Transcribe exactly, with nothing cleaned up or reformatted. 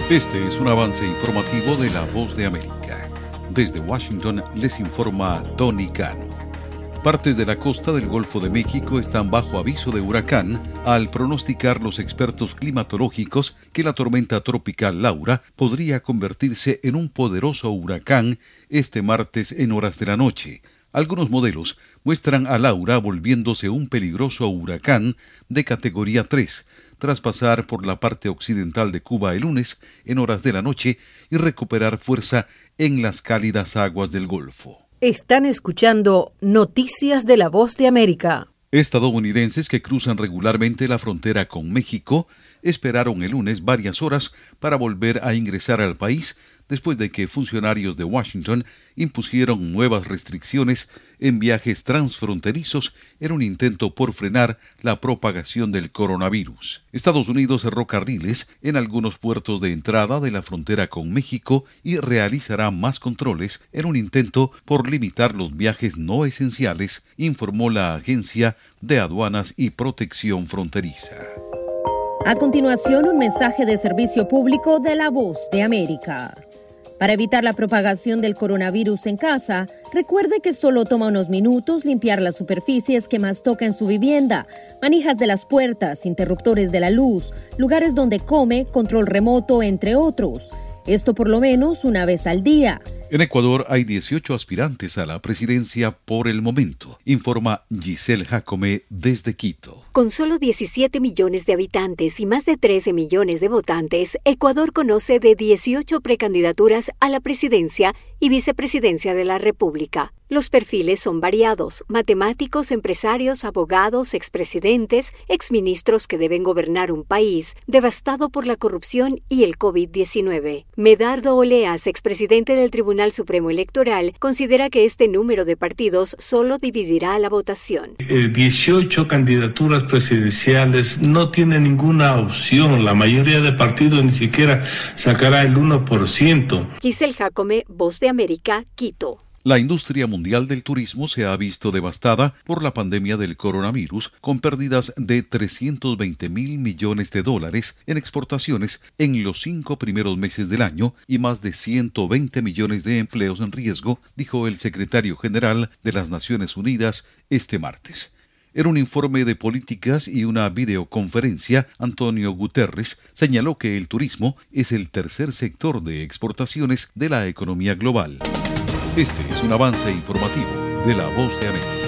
Este es un avance informativo de La Voz de América. Desde Washington les informa Tony Cano. Partes de la costa del Golfo de México están bajo aviso de huracán al pronosticar los expertos climatológicos que la tormenta tropical Laura podría convertirse en un poderoso huracán este martes en horas de la noche. Algunos modelos muestran a Laura volviéndose un peligroso huracán de categoría tres, tras pasar por la parte occidental de Cuba el lunes en horas de la noche y recuperar fuerza en las cálidas aguas del Golfo. Están escuchando Noticias de La Voz de América. Estadounidenses que cruzan regularmente la frontera con México esperaron el lunes varias horas para volver a ingresar al país después de que funcionarios de Washington impusieron nuevas restricciones en viajes transfronterizos en un intento por frenar la propagación del coronavirus. Estados Unidos cerró carriles en algunos puertos de entrada de la frontera con México y realizará más controles en un intento por limitar los viajes no esenciales, informó la Agencia de Aduanas y Protección Fronteriza. A continuación, un mensaje de servicio público de La Voz de América. Para evitar la propagación del coronavirus en casa, recuerde que solo toma unos minutos limpiar las superficies que más toca en su vivienda, manijas de las puertas, interruptores de la luz, lugares donde come, control remoto, entre otros. Esto por lo menos una vez al día. En Ecuador hay dieciocho aspirantes a la presidencia por el momento, informa Giselle Jacome desde Quito. Con solo diecisiete millones de habitantes y más de trece millones de votantes, Ecuador conoce de dieciocho precandidaturas a la presidencia y vicepresidencia de la República. Los perfiles son variados: matemáticos, empresarios, abogados, expresidentes, exministros que deben gobernar un país devastado por la corrupción y el covid diecinueve. Medardo Oleas, expresidente del Tribunal Supremo Electoral, considera que este número de partidos solo dividirá la votación. Eh, dieciocho candidaturas presidenciales no tiene ninguna opción. La mayoría de partidos ni siquiera sacará el uno por ciento. Giselle Jacome, Voz de América, Quito. La industria mundial del turismo se ha visto devastada por la pandemia del coronavirus, con pérdidas de trescientos veinte mil millones de dólares en exportaciones en los cinco primeros meses del año y más de ciento veinte millones de empleos en riesgo, dijo el secretario general de las Naciones Unidas este martes. En un informe de políticas y una videoconferencia, Antonio Guterres señaló que el turismo es el tercer sector de exportaciones de la economía global. Este es un avance informativo de La Voz de América.